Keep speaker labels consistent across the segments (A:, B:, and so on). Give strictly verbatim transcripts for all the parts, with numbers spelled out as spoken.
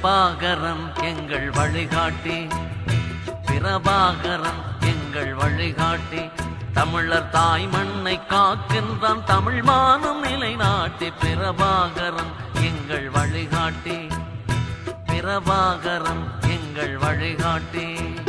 A: பிரபாகரன் எங்கள் வழிகாட்டி, பிரபாகரன் எங்கள் வழிகாட்டி. தமிழர் தாய் மண்ணை காக்கின்றான் தமிழ் மானம் நிலைநாட்டி. பிரபாகரன் எங்கள் வழிகாட்டி, பிரபாகரன் எங்கள் வழிகாட்டி.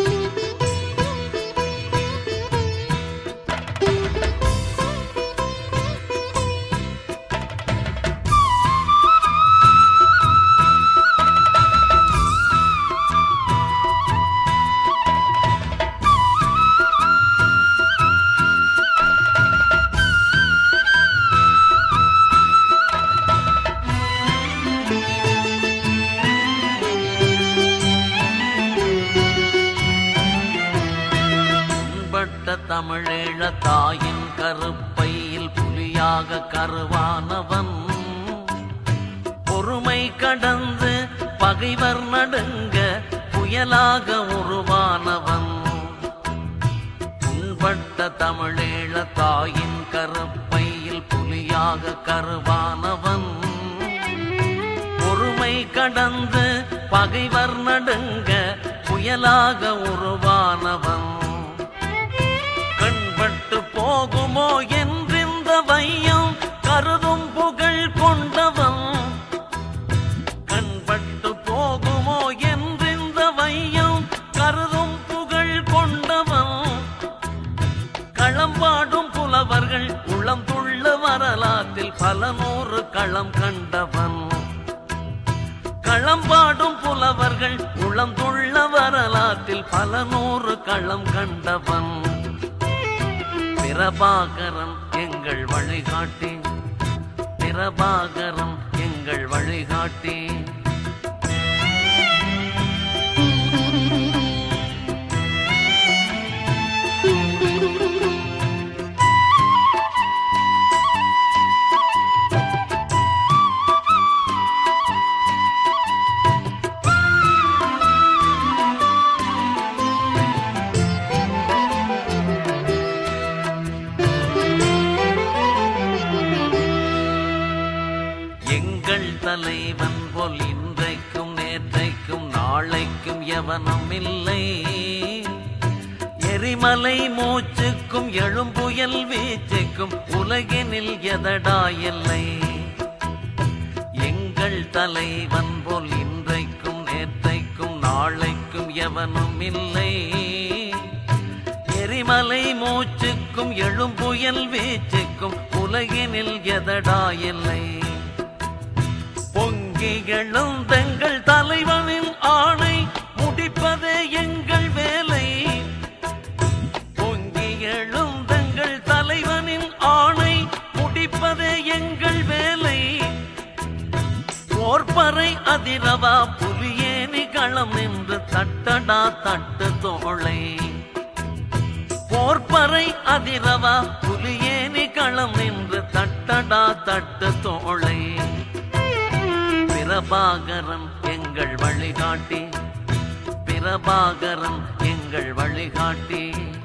A: தமிழீழ தாயின் கருப்பையில் புலியாக கருவானவன், பொறுமை கடந்து பகைவர் நடுங்க புயலாக உருவானவன். உண்பட்ட தமிழீழ தாயின் கருப்பையில் புலியாக கருவானவன், பொறுமை கடந்து பகைவர் நடுங்க புயலாக உருவானவன். கண்பட்டு போகுமோ என்றிந்த வையம் கருதும் புகழ் கொண்டவன், கண்பட்டு போகுமோ என்றிந்த வையம் கருதும் புகழ் கொண்டவன். களம்பாடும் புலவர்கள் உளம் துள்ள வரலாற்றில் பல நூறு களம் கண்டவன். களம்பாடும் புலவர்கள் உளம் துள்ள வரலாற்றில் பல நூறு களம் கண்டவன். பிரபாகரன் எங்கள் வழிகாட்டி, பிரபாகரன் எங்கள் வழிகாட்டி. தலைவன் போல் இன்றைக்கும் நேற்றைக்கும் நாளைக்கும் எவனும் இல்லை. எரிமலை மூச்சுக்கும் எழும்புயல் வீச்சுக்கும் உலகினில் எதடா இல்லை. எங்கள் தலைவன் போல் இன்றைக்கும் நேற்றைக்கும் நாளைக்கும் எவனும் இல்லை. எரிமலை மூச்சுக்கும் எழும்புயல் வீச்சுக்கும் உலகினில் எதடா இல்லை. பொங்கி எழுந்தங்கள் தலைவனின் ஆணை முடிப்பதே எங்கள் வேலை. பொங்கி எழுந்தங்கள் தலைவனின் ஆணை முடிப்பதே எங்கள் வேலை. போர்ப்பறை அதிரவா புலியேனி களம் நின்று தட்டடா தட்டு தோளை. போர்ப்பறை அதிரவா புலியேனி களம் நின்று தட்டடா தட்டு தோளை. பிரபாகரன் எங்கள் வழிகாட்டி, பிரபாகரன் எங்கள் வழிகாட்டி.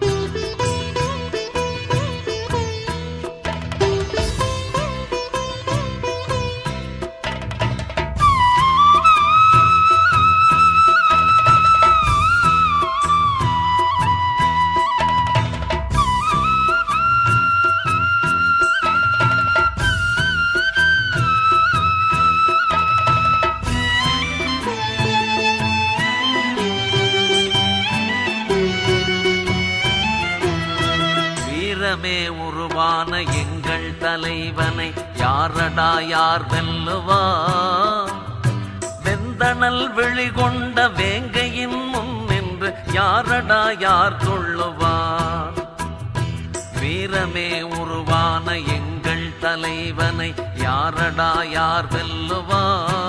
A: வீரமே உருவான எங்கள் தலைவனை யாரடா யார் வெல்லுவா. வெந்தனல் வெளிகொண்ட வேங்கையின் முன் நின்று யாரடா யார் கொள்ளுவார். வீரமே உருவான எங்கள் தலைவனை யாரடா யார் வெல்லுவா.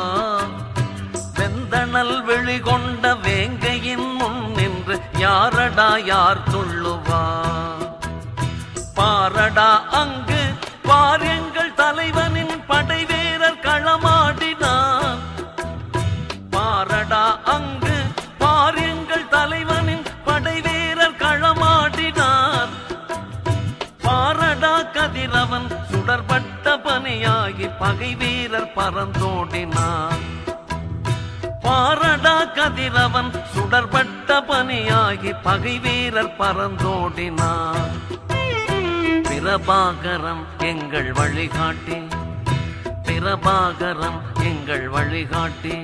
A: வெந்தனல் வெளிகொண்ட வேங்கையின் முன் நின்று யாரடா யார் கொள்ளுவார். பாரடா அங்கு பார் எங்கள் தலைவனின் படை வீரர் களமாடினார். பாரடா அங்கு பார் எங்கள் தலைவனின் படை வீரர் களமாடினார். பாரடா கதிரவன் சுடர்பட்ட பனியாகி பகை வீரர் பறந்தோடினார். பாரடா கதிரவன் சுடர்பட்ட பனியாகி பகை வீரர் பறந்தோடினார். பிரபாகரன் எங்கள் வழிகாட்டி, பிரபாகரன் எங்கள் வழிகாட்டி.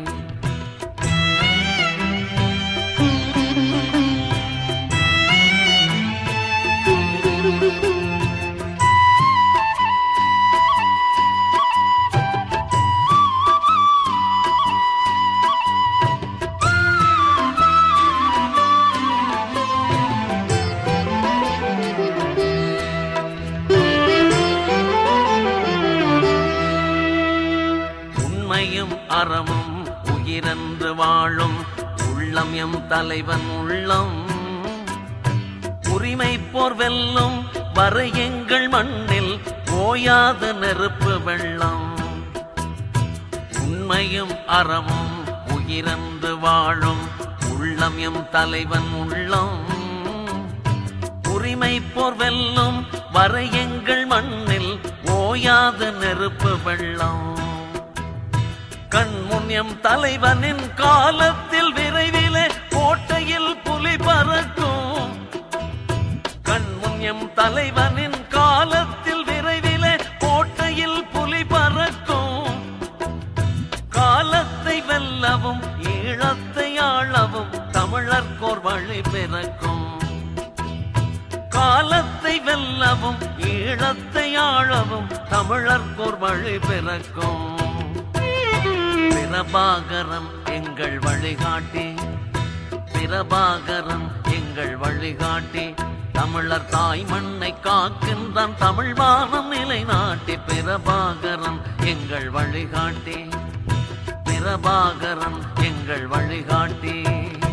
A: அறமும் உயிரென்று வாழும் உள்ளம் எம் தலைவன் உள்ளம். உரிமை போர் வெல்லும் வரை எங்கள் மண்ணில் ஓயாத நெருப்பு வெள்ளம். உண்மையும் அறமும் உயிரென்று வாழும் உள்ளம் எம் தலைவன் உள்ளம். உரிமை போர் வெல்லும் வரை எங்கள் மண்ணில் ஓயாத நெருப்பு வெள்ளம். கண்முன் எம் தலைவனின் காலத்தில் விரைவிலே கோட்டையில் புலி பறக்கும். கண்முன் எம் தலைவனின் காலத்தில் விரைவிலே கோட்டையில் புலி பறக்கும். காலத்தை வெல்லவும் ஈழத்தை ஆளவும் தமிழர்க்கோர் வழி பிறக்கும். காலத்தை வெல்லவும் ஈழத்தை ஆளவும் தமிழர்க்கோர் வழி பிறக்கும். பிரபாகரன் எங்கள் வழிகாட்டி, பிரபாகரன் எங்கள் வழிகாட்டி. தமிழர் தாய் மண்ணை காக்கின்றான் தமிழ் வானம் நிலைநாட்டி. பிரபாகரன் எங்கள் வழிகாட்டி, பிரபாகரன் எங்கள் வழிகாட்டி.